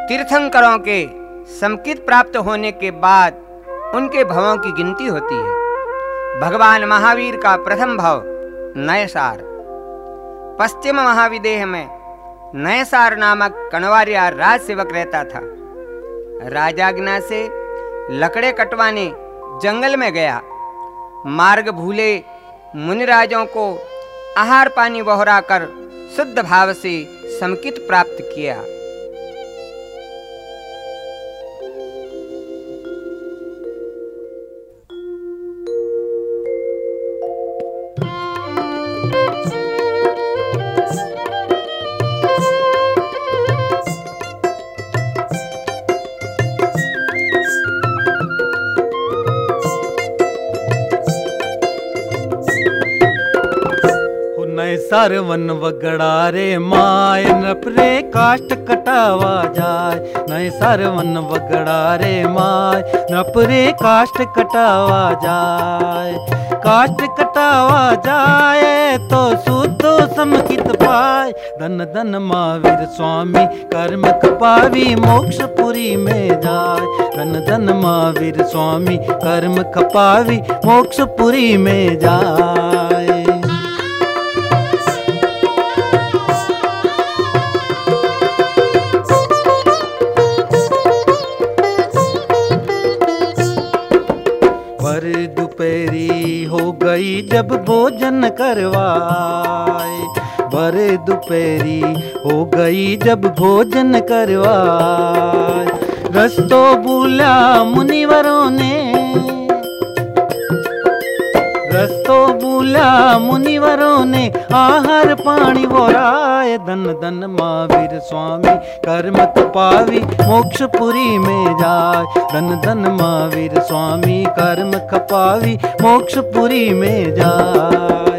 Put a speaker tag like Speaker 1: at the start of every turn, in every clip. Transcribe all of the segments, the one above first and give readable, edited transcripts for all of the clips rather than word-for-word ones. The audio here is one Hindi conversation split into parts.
Speaker 1: तीर्थंकरों के समकित प्राप्त होने के बाद उनके भवों की गिनती होती है। भगवान महावीर का प्रथम भव नयसार। पश्चिम महाविदेह में नयसार नामक कणवारिया राज सेवक रहता था। राजाज्ञा से लकड़े कटवाने जंगल में गया। मार्ग भूले मुनिराजों को आहार पानी बहोरा कर शुद्ध भाव से समकित प्राप्त किया।
Speaker 2: सरवन वगड़ा रे माय नपरे काष्ट कटावा जाय। नए सरवन वगड़ा रे माय नपरे काष्ट कटावा जाय। काष्ट कटावा जाए तो सुधो समकित पाय। धन धन महावीर स्वामी कर्म खपावी मोक्षपुरी में जाय। धन धन महावीर स्वामी कर्म खपावी मोक्षपुरी में जाय। दोपहरी हो गई जब भोजन करवाए। भरे दोपहरी हो गई जब भोजन करवाए। रस्तो भूला मुनिवरों ने, रस्तो भूला मुनिवरों ने आहार पानी बोराए। धन धन महावीर स्वामी कर्म खपावी मोक्षपुरी में जाय। धन धन महावीर स्वामी कर्म खपावी मोक्षपुरी में जाय।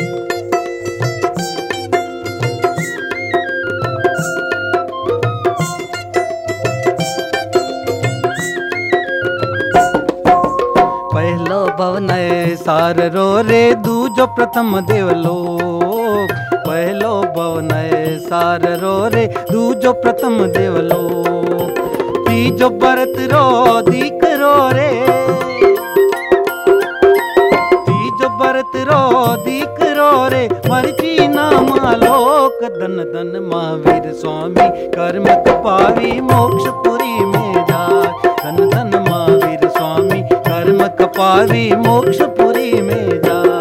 Speaker 2: पहलो भवन सार रो रे दूजो प्रथम देवलोक। पहलो भवन सार रो रे दूजो प्रथम देवलोक। तीजो भरत रो दीक रो रे, तीजो भरत रो दीक रो रे मर्जी नाम आलोक। धन धन महावीर स्वामी कर्म खपावी मोक्षपुरी में जाय। धन धन महावीर स्वामी कर्म खपावी मोक्षपुरी में जाय।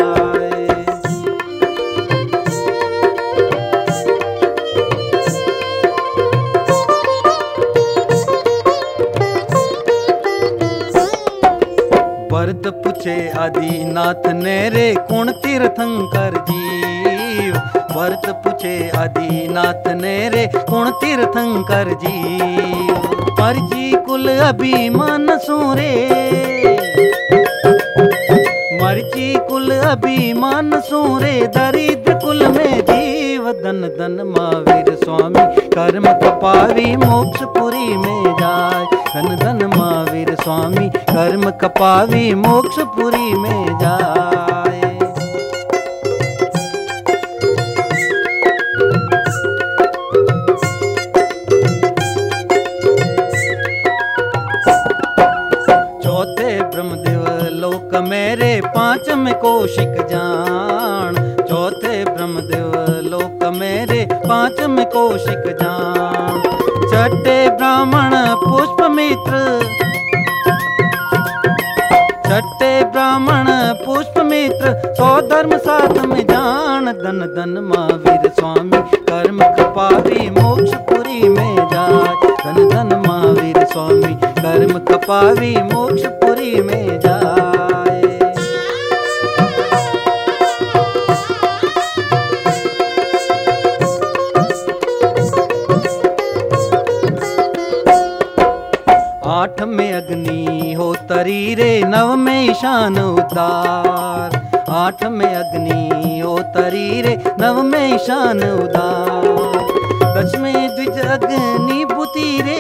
Speaker 2: भरत पूछे आदिनाथ ने रे कुण तीर्थंकर जीव। भरत पूछे आदिनाथ ने रे कुण तीर्थंकर जीव। मर्जी कुल अभिमान सूरे, मर्जी कुल अभिमान सूरे दरिद्र कुल में जीव। धन धन महावीर स्वामी कर्म खपावी मोक्षपुरी में जाय। धन धन महावीर स्वामी कर्म खपावी मोक्षपुरी में जाय। चौथे ब्रह्मदेव लोक मेरे पांचम कौशिक जान। चौथे ब्रह्मदेव लोक मेरे पांचम कौशिक जान। छठे ब्राह्मण पुष्पमित्र, छठे ब्राह्मण पुष्पमित्र सौ धर्म साथ में जान। धन धन महावीर स्वामी कर्म खपावी मोक्षपुरी में जाय। धन धन महावीर स्वामी कर्म खपावी मोक्षपुरी में जाय। आठ में अग्नि हो तरी रे नव में ईशान उदार। आठ में अग्नि हो तरी रे नव में ईशान उदार। दस में द्विज अग्नि बुती रे,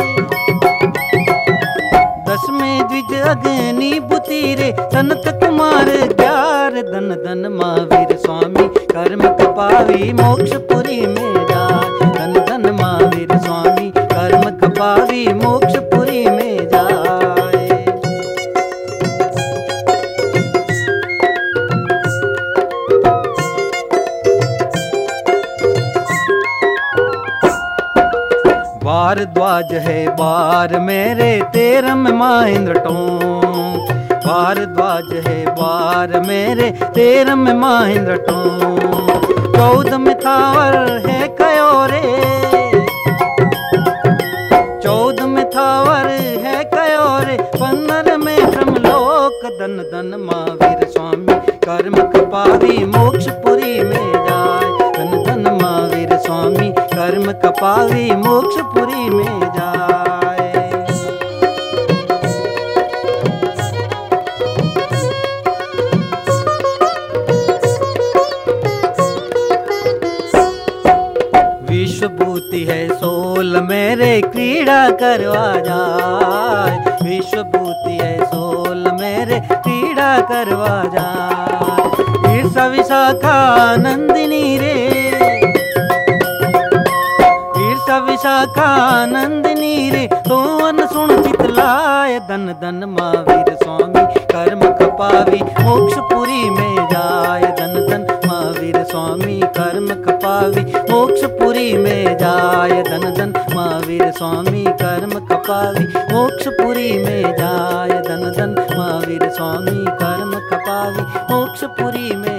Speaker 2: दस में द्विज अग्नि बुती रे सनत कुमार ग्यार। धन धन महावीर स्वामी कर्म खपावी मोक्षपुरी में जाय। धन धन महावीर स्वामी कर्म खपावी मोक्षपुरी में जाए। भारद्वाज है बार मेरे तेरम महेंद्र टोंक। भारद्वाज है बार मेरे तेरम महेंद्र टोंक। 14 में थावर है कयोरे, 14 में थावर है कयोरे। 15 में ब्रह्मलोक धन धन महावीर स्वामी कर्म कपावी मोक्षपुरी में जाए। धन धन महावीर स्वामी कर्म कपावी मोक्षपुरी में जाए। विश्वभूति है सोल मेरे क्रीड़ा करवा जाए। विश्वभूति है सोल मेरे क्रीड़ा करवा जाए। ईर्षा विशाखा नंदिनी रे, ईर्षा विशाखा नंदिनी रे। तो अन सुन चितलाय धन धन महावीर स्वामी कर्म कपावी मोक्षपुरी में जाए। धन धन महावीर स्वामी कर्म कपावी मोक्षपुरी में जाए। धन धन महावीर स्वामी कर्म कपावी मोक्षपुरी में जाए। धन धन महावीर स्वामी कर्म कपावी मोक्षपुरी में